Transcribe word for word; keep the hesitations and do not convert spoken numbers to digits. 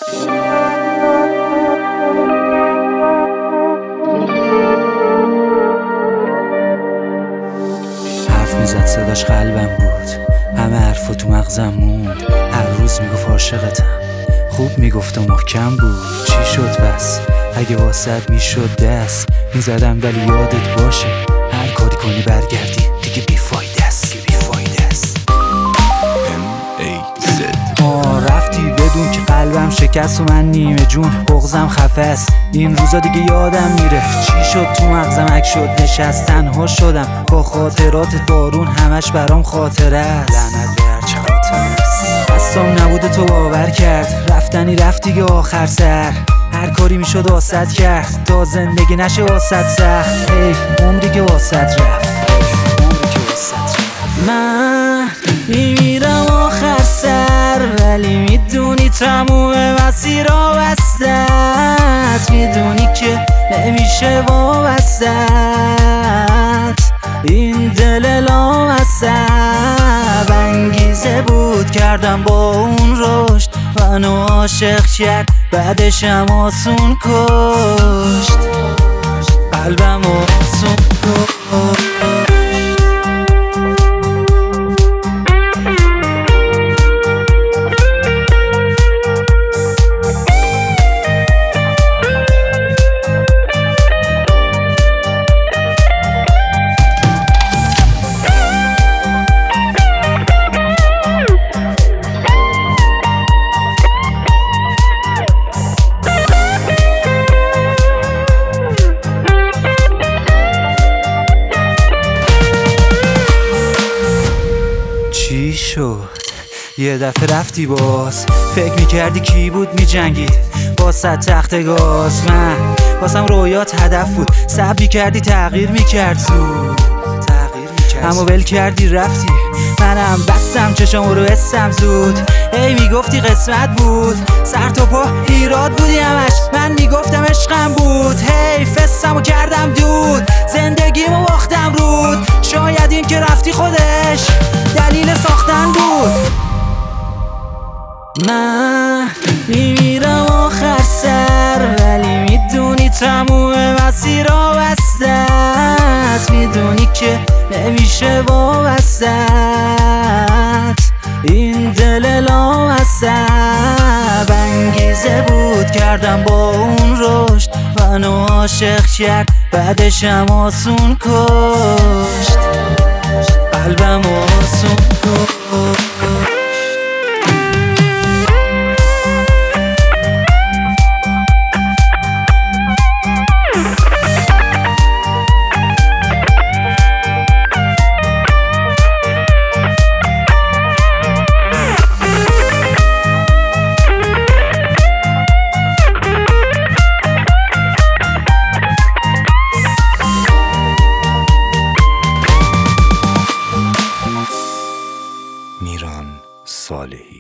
حرف میزد صداش قلبم بود، همه حرفا تو مغزم موند. هر روز میگفت عاشقتم، خوب میگفت و محکم بود. چی شد پس؟ اگه واسد میشد دست میزدم ولی یادت باشه هر کاری کنی برگردی دیگه بیفایده است، دیگه بیفایده است. آه رفتی بدون که قلبم شکست و من نیمه جون بغزم خفه است. این روزا دیگه یادم میره چی شد تو مغزم اک شد نشست. تنها شدم با خاطرات بارون، همش برام خاطره است. لعنت به هرچه خاطره است. دستام نبوده تو باور کرد، رفتنی رفت دیگه آخر سر. هر کاری میشد واسط کرد تا زندگی نشه واسط سخت. حیف عمری که واسط رفت، حیف عمری که واسط رفت. من میمیرم آخر سر ولی میدونی تموم مسیرها بسته است. میدونی که نمیشه وابستت، این دل لامصب انگیزه بود کردم با اون رشد. منو عاشق کرد بعدشم آسون کشت، قلبم آسون کشت. چی شد؟ یه دفعه رفتی باز، فکر میکردی کی بود میجنگید با صد تخت گاز. من واسم رویات هدف بود، صبر میکردی تغییر میکرد زود، اما ول کردی رفتی. منم بستم چشم رو حسم زود. ای میگفتی قسمت بود، سر تا پا ایراد بودی همش، من میگفتم عشقم بود. هی فستمو کردم دود، زندگیمو باختم رود. شاید این که رفتی خودش دلیل ساختن بود. من میمیرم آخر سر ولی میدونی تموم مسیرها بسته است. میدونی که نمیشه وابستت، این دل لامصب انگیزه بود کردم با اون رشد. منو عاشق کرد بعدشم آسون کشت، قلبم آسون کشت. میران صالحی.